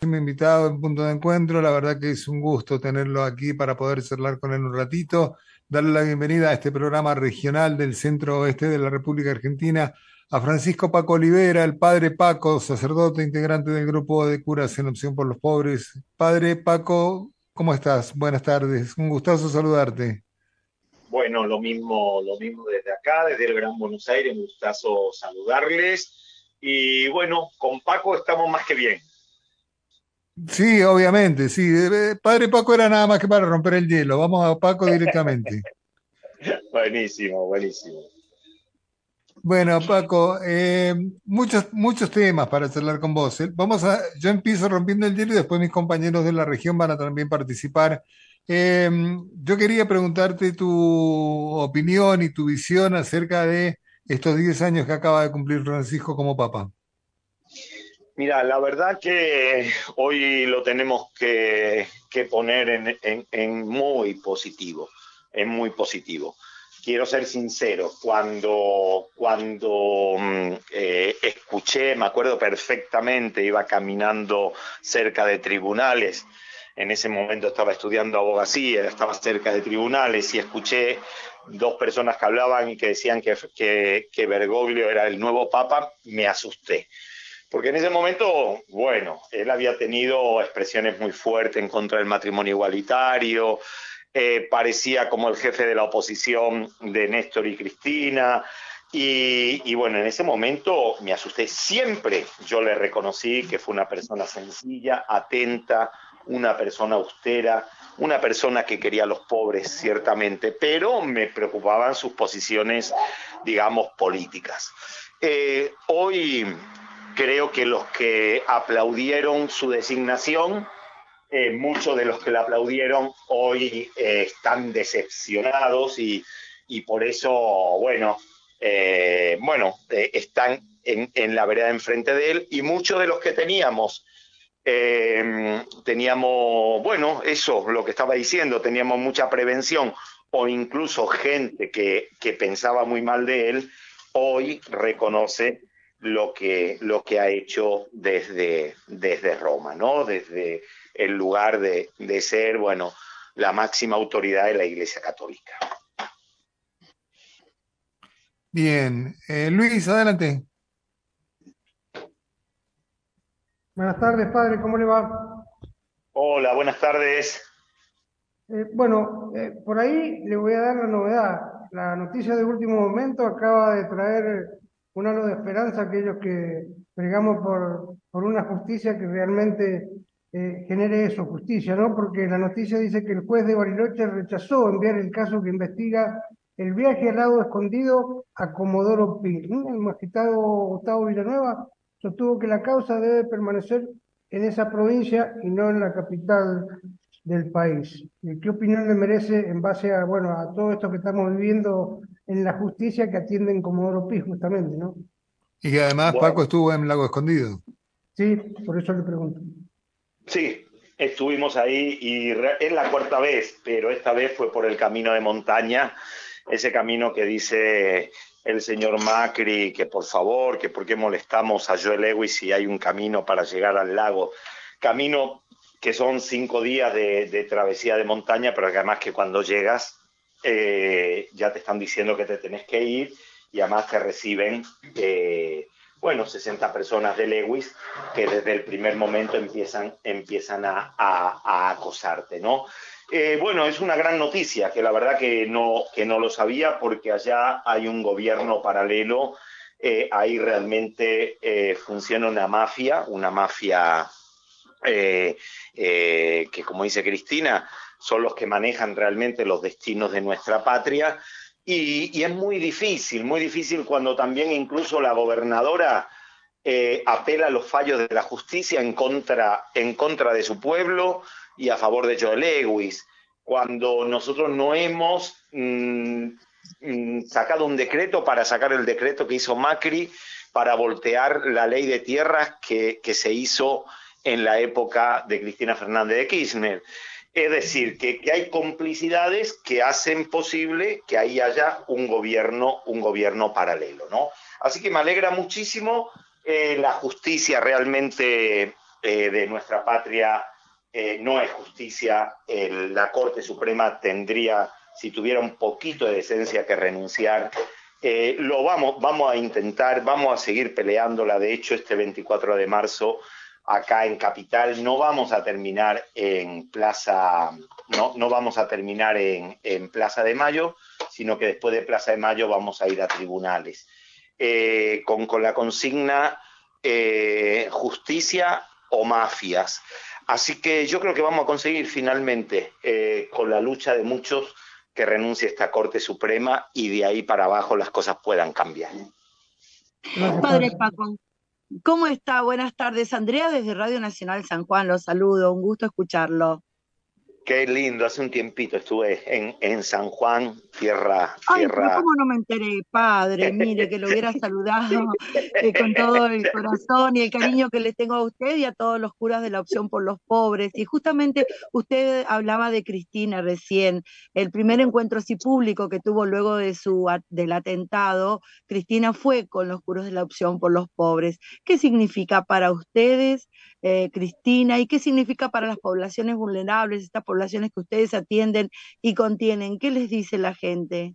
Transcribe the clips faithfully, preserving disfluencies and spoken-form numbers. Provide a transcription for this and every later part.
próximo invitado en Punto de Encuentro. La verdad que es un gusto tenerlo aquí para poder charlar con él un ratito, darle la bienvenida a este programa regional del centro oeste de la República Argentina, a Francisco Paco Olivera, el padre Paco, sacerdote integrante del grupo de curas en Opción por los Pobres. Padre Paco, ¿cómo estás? Buenas tardes, un gustazo saludarte. Bueno, lo mismo, lo mismo desde acá, desde el Gran Buenos Aires, un gustazo saludarles. Y bueno, con Paco estamos más que bien. Sí, obviamente, sí. Eh, Padre Paco era nada más que para romper el hielo. Vamos a Paco directamente. Buenísimo, buenísimo. Bueno, Paco, eh, muchos, muchos temas para charlar con vos. eh. Vamos a, yo empiezo rompiendo el hielo y después mis compañeros de la región van a también participar. Eh, yo quería preguntarte tu opinión y tu visión acerca de estos diez años que acaba de cumplir Francisco como Papa. Mira, la verdad que hoy lo tenemos que, que poner en, en, en muy positivo, en muy positivo. Quiero ser sincero, cuando, cuando mm, eh, escuché, me acuerdo perfectamente, iba caminando cerca de tribunales, en ese momento estaba estudiando abogacía, estaba cerca de tribunales y escuché dos personas que hablaban y que decían que, que, que Bergoglio era el nuevo papa, me asusté. Porque en ese momento, bueno, él había tenido expresiones muy fuertes en contra del matrimonio igualitario, eh, parecía como el jefe de la oposición de Néstor y Cristina, y, y, bueno, en ese momento me asusté. Siempre yo le reconocí que fue una persona sencilla, atenta, una persona austera, una persona que quería a los pobres, ciertamente, pero me preocupaban sus posiciones, digamos, políticas. Eh, hoy creo que los que aplaudieron su designación, eh, muchos de los que la aplaudieron hoy eh, están decepcionados y, y, por eso, bueno, eh, bueno eh, están en, en, la vereda enfrente de él y muchos de los que teníamos, eh, teníamos, bueno, eso, lo que estaba diciendo, teníamos mucha prevención o incluso gente que, que pensaba muy mal de él, hoy reconoce lo que, lo que ha hecho desde, desde Roma, ¿no? Desde el lugar de, de ser, bueno, la máxima autoridad de la Iglesia Católica. Bien, eh, Luis, adelante. Buenas tardes, padre, ¿cómo le va? Hola, buenas tardes. Eh, bueno, eh, por ahí le voy a dar la novedad. La noticia de último momento acaba de traer un halo de esperanza a aquellos que pregamos por, por una justicia que realmente eh, genere eso, justicia, ¿no? Porque la noticia dice que el juez de Bariloche rechazó enviar el caso que investiga el viaje al lago escondido a Comodoro Pi. ¿Mm? El magistrado Gustavo Villanueva sostuvo que la causa debe permanecer en esa provincia y no en la capital del país. ¿Qué opinión le merece en base a, bueno, a todo esto que estamos viviendo en la justicia que atienden Comodoro Pi, justamente, ¿no? Y que además Paco Bueno, estuvo en Lago Escondido. Sí, por eso le pregunto. sí, estuvimos ahí y es la cuarta vez, pero esta vez fue por el camino de montaña, ese camino que dice el señor Macri que por favor, que por qué molestamos a Joe Lewis si hay un camino para llegar al lago. Camino que son cinco días de, de travesía de montaña, pero que además que cuando llegas eh, ya te están diciendo que te tenés que ir y además te reciben, eh, bueno, sesenta personas de Lewis que desde el primer momento empiezan, empiezan a, a, a acosarte, ¿no? Eh, bueno, es una gran noticia, que la verdad que no, que no lo sabía, porque allá hay un gobierno paralelo, eh, ahí realmente eh, funciona una mafia, una mafia eh, eh, que, como dice Cristina, son los que manejan realmente los destinos de nuestra patria. Y, y es muy difícil, muy difícil cuando también incluso la gobernadora eh, apela a los fallos de la justicia en contra, en contra de su pueblo y a favor de Joe Lewis, cuando nosotros no hemos mmm, mmm, sacado un decreto para sacar el decreto que hizo Macri para voltear la ley de tierras que, que se hizo en la época de Cristina Fernández de Kirchner. Es decir, que, que hay complicidades que hacen posible que ahí haya un gobierno, un gobierno paralelo, ¿no? Así que me alegra muchísimo. Eh, la justicia realmente eh, de nuestra patria eh, no es justicia. El, la Corte Suprema tendría, si tuviera un poquito de decencia, que renunciar. Eh, lo vamos, vamos a intentar, vamos a seguir peleándola. De hecho, este veinticuatro de marzo, acá en Capital, no vamos a terminar en Plaza, no, no vamos a terminar en, en Plaza de Mayo, sino que después de Plaza de Mayo vamos a ir a tribunales. Eh, con, con la consigna eh, justicia o mafias. Así que yo creo que vamos a conseguir finalmente, eh, con la lucha de muchos, que renuncie esta Corte Suprema y de ahí para abajo las cosas puedan cambiar. Gracias, Padre padre. Paco, ¿cómo está? Buenas tardes. Andrea desde Radio Nacional San Juan, los saludo, un gusto escucharlo. Qué lindo, hace un tiempito estuve en, en San Juan, tierra, Ay, pero tierra. ¿cómo no me enteré, padre? Mire, que lo hubiera saludado eh, con todo el corazón y el cariño que le tengo a usted y a todos los curas de la Opción por los Pobres. Y justamente usted hablaba de Cristina recién, el primer encuentro así público que tuvo luego de su, a- del atentado. Cristina fue con los curas de la Opción por los Pobres. ¿Qué significa para ustedes, eh, Cristina, y qué significa para las poblaciones vulnerables, estas poblaciones que ustedes atienden y contienen? ¿Qué les dice la gente?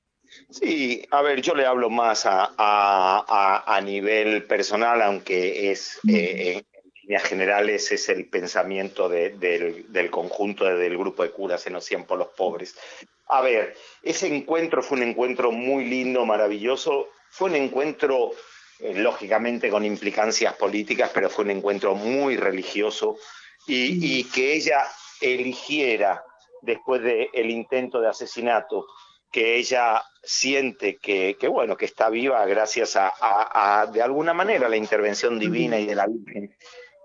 Sí, a ver, yo le hablo más a, a, a, a nivel personal, aunque es eh, en líneas generales es el pensamiento de, del, del conjunto de, del grupo de curas en Océan por los Pobres. A ver, ese encuentro fue un encuentro muy lindo, maravilloso, fue un encuentro eh, lógicamente con implicancias políticas, pero fue un encuentro muy religioso y, y que ella eligiera, después del intento de asesinato, que ella siente que, que, bueno, que está viva gracias a, a, a, de alguna manera, la intervención divina y de la Virgen,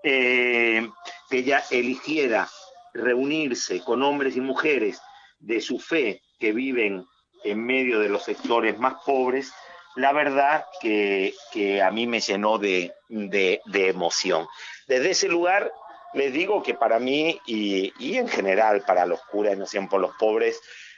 eh, que ella eligiera reunirse con hombres y mujeres de su fe que viven en medio de los sectores más pobres, la verdad que, que a mí me llenó de, de, de emoción. Desde ese lugar les digo que para mí y, y en general para los curas de Océan por los Pobres,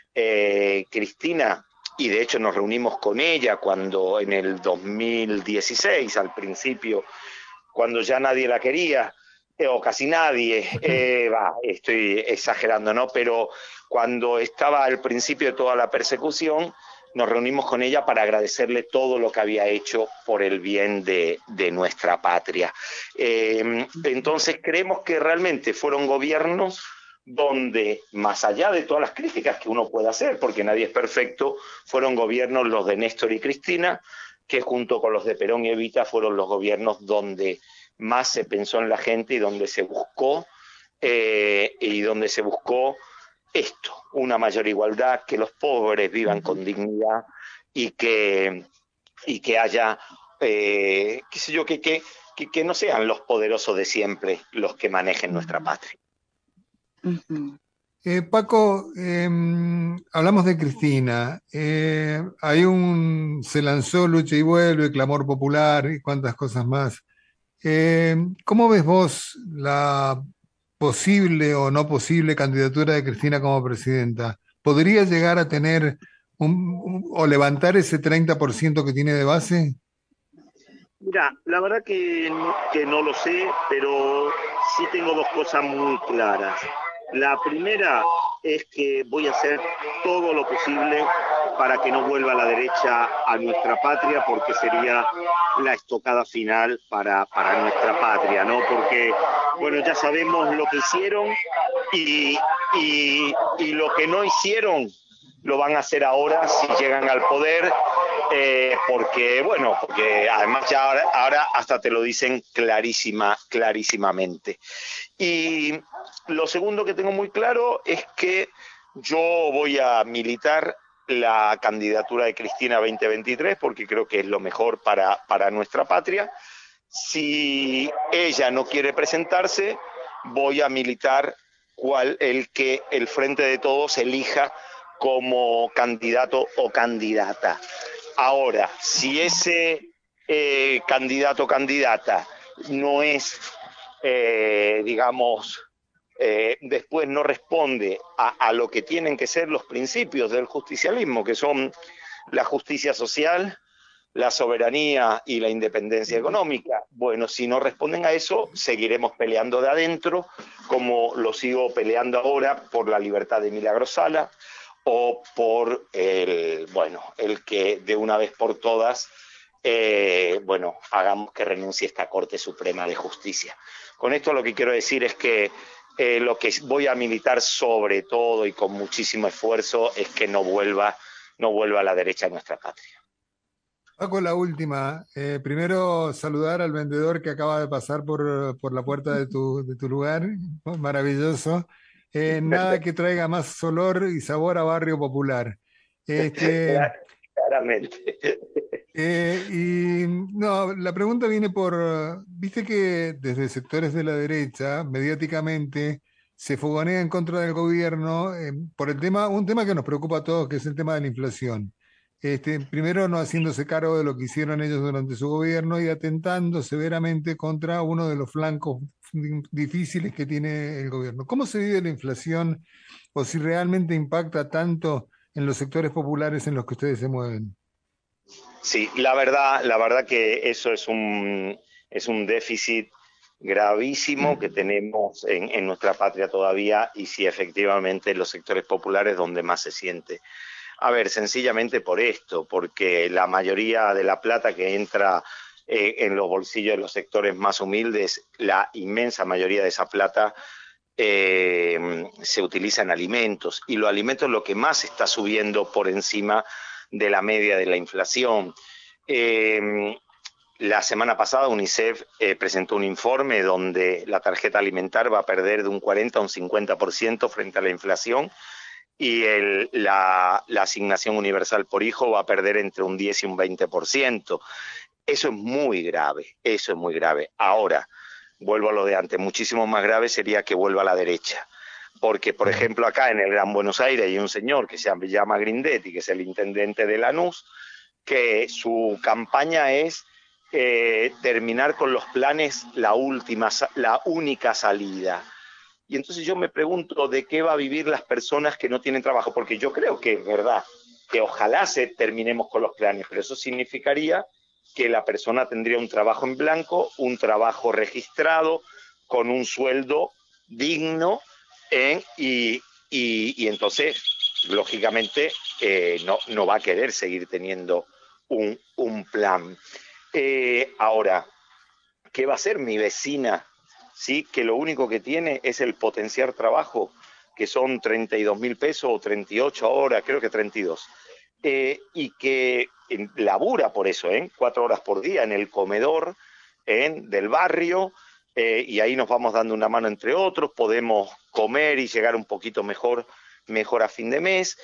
Eh, Cristina, y de hecho nos reunimos con ella cuando en el dos mil dieciséis, al principio, cuando ya nadie la quería, eh, o casi nadie, eh, va, estoy exagerando, ¿no? Pero cuando estaba al principio de toda la persecución, nos reunimos con ella para agradecerle todo lo que había hecho por el bien de, de nuestra patria. Eh, entonces creemos que realmente fueron gobiernos donde, más allá de todas las críticas que uno pueda hacer, porque nadie es perfecto, fueron gobiernos los de Néstor y Cristina, que junto con los de Perón y Evita fueron los gobiernos donde más se pensó en la gente y donde se buscó, eh, y donde se buscó esto, una mayor igualdad, que los pobres vivan con dignidad y que, y que haya, eh, qué sé yo, que, que, que, que no sean los poderosos de siempre los que manejen nuestra patria. Uh-huh. Eh, Paco, eh, hablamos de Cristina. Eh, hay un, se lanzó Lucha y Vuelve, Clamor Popular y cuantas cosas más. Eh, ¿cómo ves vos la posible o no posible candidatura de Cristina como presidenta? ¿Podría llegar a tener un, un- o levantar ese treinta por ciento que tiene de base? Mira, la verdad que, que no lo sé, pero sí tengo dos cosas muy claras. La primera es que voy a hacer todo lo posible para que no vuelva la derecha a nuestra patria, porque sería la estocada final para, para nuestra patria, ¿no? Porque, bueno, ya sabemos lo que hicieron y, y, y lo que no hicieron lo van a hacer ahora si llegan al poder, eh, porque, bueno, porque además ya ahora, ahora hasta te lo dicen clarísima, clarísimamente. Y lo segundo que tengo muy claro es que yo voy a militar la candidatura de Cristina veinte veintitrés porque creo que es lo mejor para, para nuestra patria. Si ella no quiere presentarse, voy a militar cual, el que el Frente de Todos elija como candidato o candidata. Ahora, si ese eh, candidato o candidata no es, eh, digamos, eh, después no responde a, a lo que tienen que ser los principios del justicialismo, que son la justicia social, la soberanía y la independencia económica. Bueno, si no responden a eso, seguiremos peleando de adentro, como lo sigo peleando ahora por la libertad de Milagro Sala o por el, bueno, el que de una vez por todas, eh, bueno, hagamos que renuncie esta Corte Suprema de Justicia. Con esto lo que quiero decir es que eh, lo que voy a militar sobre todo y con muchísimo esfuerzo es que no vuelva, no vuelva a la derecha a nuestra patria. Paco, la última. Eh, primero, saludar al vendedor que acaba de pasar por, por la puerta de tu, de tu lugar. Maravilloso. Eh, nada que traiga más olor y sabor a barrio popular. Este, Claramente. eh, y no, la pregunta viene por, viste que desde sectores de la derecha, mediáticamente, se fogonea en contra del gobierno eh, por el tema, un tema que nos preocupa a todos, que es el tema de la inflación. Este, primero no haciéndose cargo de lo que hicieron ellos durante su gobierno y atentando severamente contra uno de los flancos difíciles que tiene el gobierno. ¿Cómo se vive la inflación o si realmente impacta tanto en los sectores populares en los que ustedes se mueven? Sí, la verdad, la verdad que eso es un, es un déficit gravísimo que tenemos en, en nuestra patria todavía y sí, efectivamente, en los sectores populares donde más se siente. A ver, sencillamente por esto, porque la mayoría de la plata que entra eh, en los bolsillos de los sectores más humildes, la inmensa mayoría de esa plata eh, se utiliza en alimentos y los alimentos es lo que más está subiendo por encima de la media de la inflación. Eh, la semana pasada UNICEF eh, presentó un informe donde la tarjeta alimentar va a perder de un cuarenta a un cincuenta por ciento frente a la inflación y el, la, la asignación universal por hijo va a perder entre un diez y un veinte por ciento. Eso es muy grave, eso es muy grave. Ahora, vuelvo a lo de antes, muchísimo más grave sería que vuelva a la derecha. Porque, por ejemplo, acá en el Gran Buenos Aires hay un señor que se llama Grindetti, que es el intendente de Lanús, que su campaña es eh, terminar con los planes la última, la única salida. Y entonces yo me pregunto de qué va a vivir las personas que no tienen trabajo, porque yo creo que es verdad, que ojalá se terminemos con los planes, pero eso significaría que la persona tendría un trabajo en blanco, un trabajo registrado, con un sueldo digno, ¿eh? y, y, y entonces, lógicamente, eh, no, no va a querer seguir teniendo un, un plan. Eh, ahora, ¿qué va a hacer mi vecina? ¿Sí? Que lo único que tiene es el potenciar trabajo, que son treinta y dos mil pesos o treinta y ocho ahora, creo que treinta y dos. Eh, y que eh, labura por eso, ¿eh? cuatro horas por día en el comedor ¿eh? del barrio, eh, y ahí nos vamos dando una mano entre otros, podemos comer y llegar un poquito mejor, mejor a fin de mes.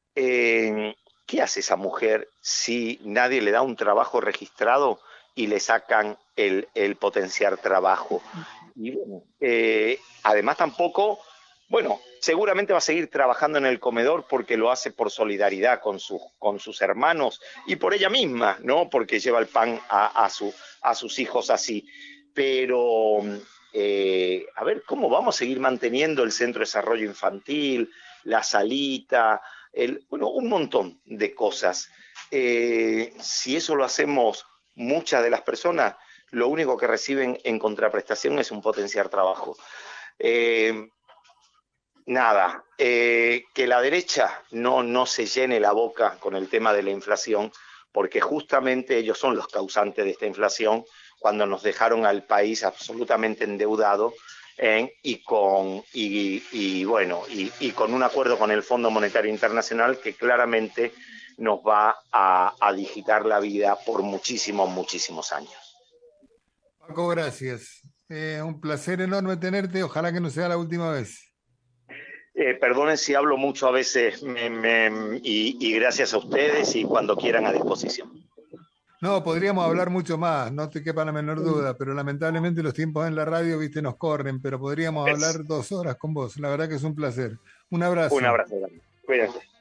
Eh, ¿Qué hace esa mujer si nadie le da un trabajo registrado y le sacan el, el potenciar trabajo? Y bueno, eh, además tampoco, bueno, seguramente va a seguir trabajando en el comedor porque lo hace por solidaridad con, su, con sus hermanos y por ella misma, ¿no? Porque lleva el pan a, a, su, a sus hijos así. Pero, eh, a ver, ¿cómo vamos a seguir manteniendo el centro de desarrollo infantil, la salita, el, bueno, un montón de cosas? Eh, si eso lo hacemos muchas de las personas, lo único que reciben en contraprestación es un potenciar trabajo. Eh, nada, eh, que la derecha no, no se llene la boca con el tema de la inflación, porque justamente ellos son los causantes de esta inflación cuando nos dejaron al país absolutamente endeudado ¿eh? y, con, y, y, bueno, y, y con un acuerdo con el Fondo Monetario Internacional que claramente nos va a, a digitar la vida por muchísimos, muchísimos años. Paco, gracias. Eh, un placer enorme tenerte. Ojalá que no sea la última vez. Eh, perdonen si hablo mucho a veces me, me, y, y gracias a ustedes y cuando quieran a disposición. No, podríamos hablar mucho más, no te quepa la menor duda, pero lamentablemente los tiempos en la radio, viste, nos corren, pero podríamos Es hablar dos horas con vos. La verdad que es un placer. Un abrazo. un abrazo. Cuídense.